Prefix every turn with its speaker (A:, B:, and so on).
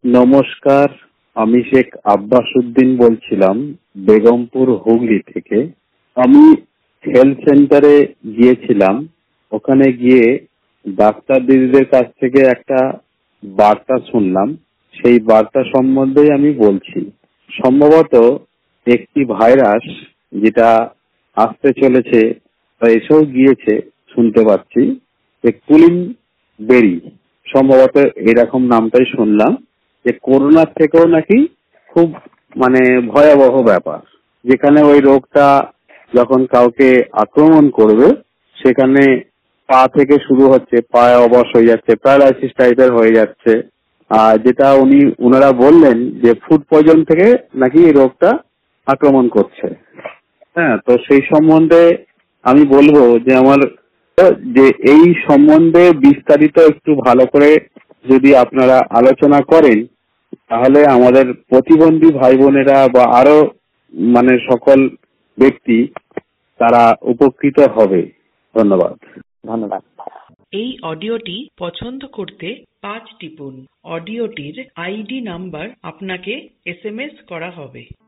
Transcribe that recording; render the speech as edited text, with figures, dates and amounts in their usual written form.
A: নমস্কার, আমি শেখ আব্বাস উদ্দিন বলছিলাম বেগমপুর হুগলি থেকে। আমি হেলথ সেন্টারে গিয়েছিলাম। ওখানে গিয়ে ডাক্তার দিদিদের কাছ থেকে একটা বার্তা শুনলাম। সেই বার্তা সম্বন্ধেই আমি বলছি। সম্ভবত একটি ভাইরাস যেটা আসতে চলেছে বা এসেও গিয়েছে শুনতে পাচ্ছি, যে কুলিন বেরি, সম্ভবত এরকম নামটাই শুনলাম, যে করোনার থেকেও নাকি খুব ভয়াবহ ব্যাপার, যেখানে ওই রোগটা যখন কাউকে আক্রমণ করবে সেখানে পা থেকে শুরু হচ্ছে, পায়ে অবশ হয়ে যাচ্ছে, প্যারালাইসিস টাইপের হয়ে যাচ্ছে। আর যেটা ওনারা বললেন যে ফুড পয়জন থেকে নাকি এই রোগটা আক্রমণ করছে। হ্যাঁ, তো সেই সম্বন্ধে আমি বলবো যে এই সম্বন্ধে বিস্তারিত একটু ভালো করে যদি আপনারা আলোচনা করেন, তাহলে আমাদের প্রতিবন্ধী ভাই বোনেরা বা আরো সকল ব্যক্তি তারা উপকৃত হবে। ধন্যবাদ।
B: ধন্যবাদ।
C: এই অডিওটি পছন্দ করতে 5 টিপুন। অডিওটির আইডি নাম্বার আপনাকে SMS করা হবে।